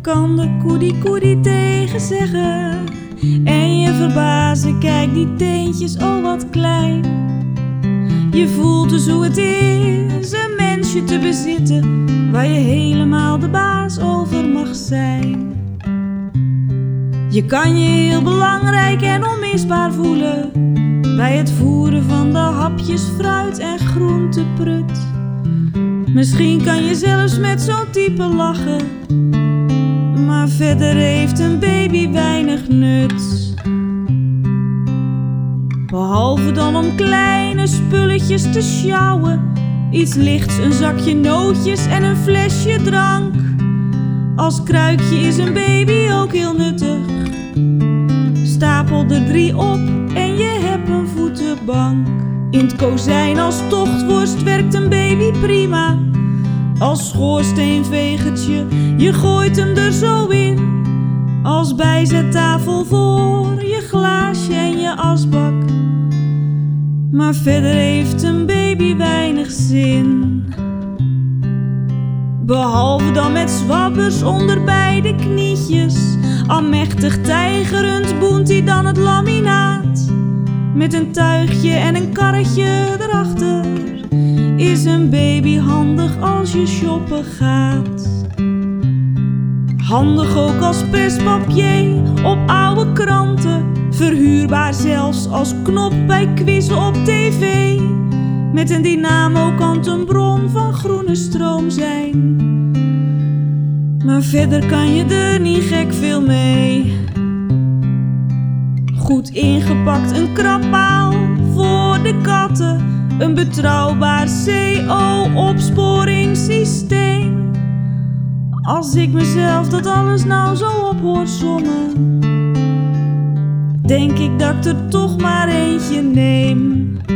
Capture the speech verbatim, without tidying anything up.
kan de koedie koedie tegen zeggen. En je verbazen, kijk die teentjes, oh wat klein. Je voelt dus hoe het is een mensje te bezitten, waar je helemaal de baas over mag zijn. Je kan je heel belangrijk en onmisbaar voelen bij het voeren van de hapjes fruit en groenteprut. Misschien kan je zelfs met zo'n type lachen, maar verder heeft een baby weinig nut. Behalve dan om kleine spulletjes te sjouwen, iets lichts, een zakje nootjes en een flesje drank. Als kruikje is een baby ook heel nuttig. Stapel er drie op en je hebt een voetenbank. In het kozijn als tochtworst werkt een baby prima. Als schoorsteenvegertje, je gooit hem er zo in. Als bijzettafel voor je glaasje en je asbak. Maar verder heeft een baby weinig zin. Behalve dan met zwabbers onder beide knietjes. Almechtig tijgerend boent hij dan het laminaat. Met een tuigje en een karretje erachter is een baby handig als je shoppen gaat. Handig ook als perspapier op oude kranten. Verhuurbaar zelfs als knop bij quizzen op tv. Met een dynamo kan het een bron van groene stroom zijn. Maar verder kan je er niet gek veel mee. Goed ingepakt een krabpaal voor de katten. Een betrouwbaar C O-opsporingssysteem. Als ik mezelf dat alles nou zo op hoor sommen, denk ik dat ik er toch maar eentje neem.